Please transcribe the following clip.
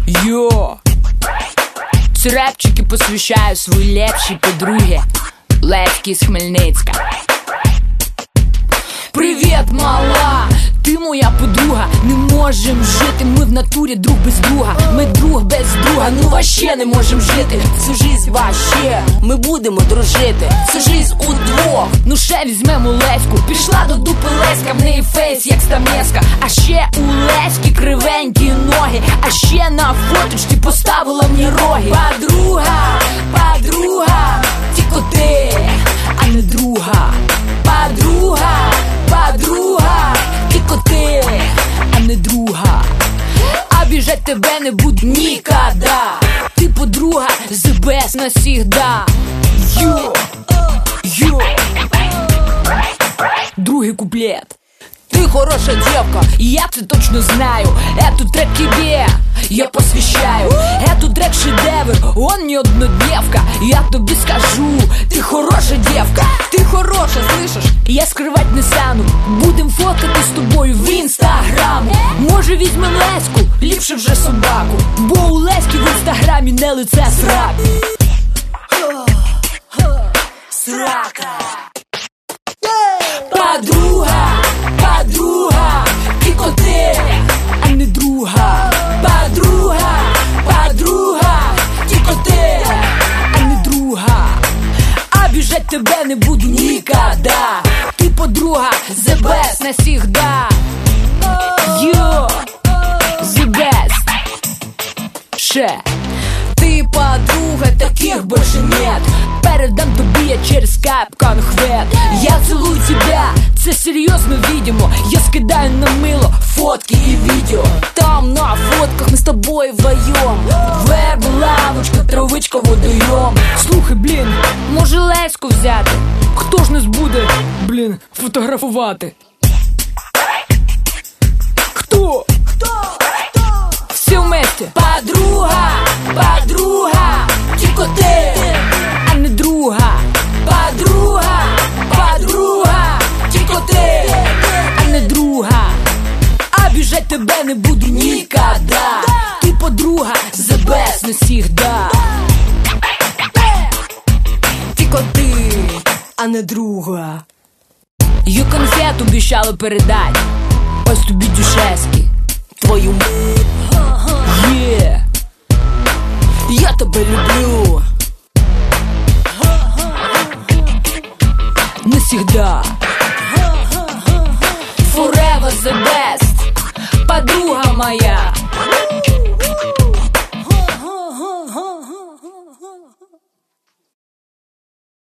Йо! Ці репчики посвящаю свої лепші подруги Леськи з Хмельницька. Привіт, мала! Ти моя подруга, не можем жити, ми в натурі друг без друга. Ми друг без друга, ну вообще не можем жити. Всю жизнь вообще ми будемо дружити. Всю жизнь удвох, ну ще візьмемо Леську. Пішла до дупи Леська, в неї фейс як стамеска. А ще у Леськи кривенькі ноги. А ще на фоточці поставила мені роги. Подруга, подруга, тільки ти, а не друга. Подруга, подруга, тільки ти, а не друга. Обіжать тебе не буду ніколи. Ти подруга, the best навсегда. Йо, йо. Другий куплет. Ты хорошая девка, я це точно знаю. Эту трек тебе я посвящаю. Эту трек шедевр, он не однодневка. Я тобі скажу, ти хороша девка. Ти хороша, слышиш? Я скривать не стану. Будем фоткати з тобою в інстаграму. Може візьмем Леську, ліпше вже собаку. Бо у Леськи в інстаграмі не лице срак. Срака. Подруга, подруга, тільки ти, а не друга. Подруга, подруга, тільки ти, а не друга. Обіжать тебе не буду ніколи. Ти подруга, the best навсегда. Йо, the best. Ще. Ты подруга, таких больше нет. Передам тобі я через скайп конхвет. Я целую тебя, це серйозно видимо. Я скидаю на мило фотки і відео. Там на фотках ми з тобою вдвоєм. Верба, лавочка, травичка, водойом. Слухай, блін, може Леську взяти? Хто ж нас буде, блін, фотографувати? Хто? Все вместе. Подруга, подруга, тільки ти, а не друга. Подруга, подруга, тільки ти, а не друга. Обіжать тебе не буду ніколи. Ти подруга, the best навсегда. Тільки ти, а не друга. Ю конфет обіщали передать. Ось тобі дюшески, твою